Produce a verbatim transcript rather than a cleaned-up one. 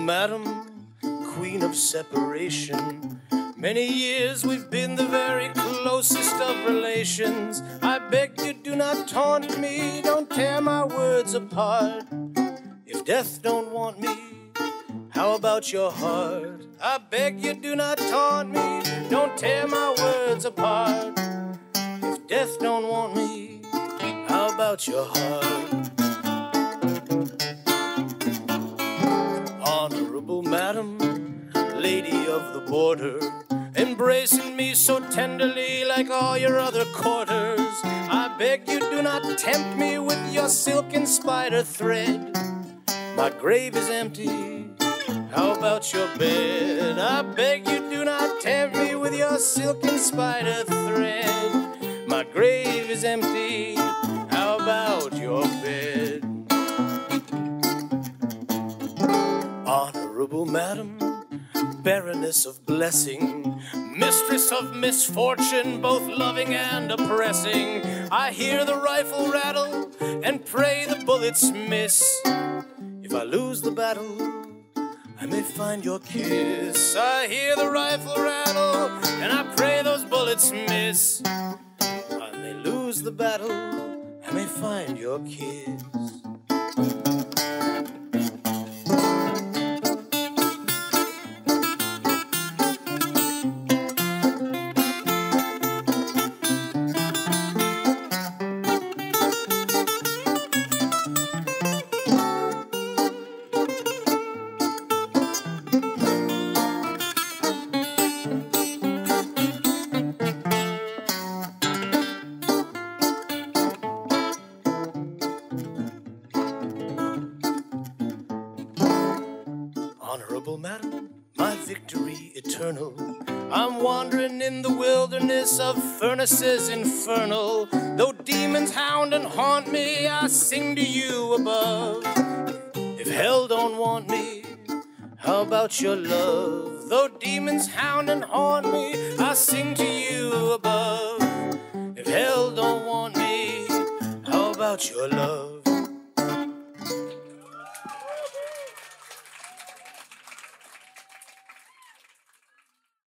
madam, queen of separation. Many years we've been the very closest of relations. I beg you, do not taunt me, don't tear my words apart. If death don't want me, how about your heart? I beg you, do not taunt me, don't tear my words apart. If death don't want me, how about your heart? Honorable madam, lady of the border, embracing me so tenderly like all your other quarters. I beg you, do not tempt me with your silken spider thread. My grave is empty, how about your bed? I beg you, do not tempt me with your silken spider thread. My grave is empty, how about your bed? Honorable madam, Baroness of blessing, mistress of misfortune, both loving and oppressing. I hear the rifle rattle and pray the bullets miss. If I lose the battle, I may find your kiss. I hear the rifle rattle and I pray those bullets miss. I may lose the battle, I may find your kiss. Honorable madam, my victory eternal. I'm wandering in the wilderness of furnaces infernal. Though demons hound and haunt me, I sing to you above. If hell don't want me, how about your love? Though demons hound and haunt me, I sing to you above. If hell don't want me, how about your love?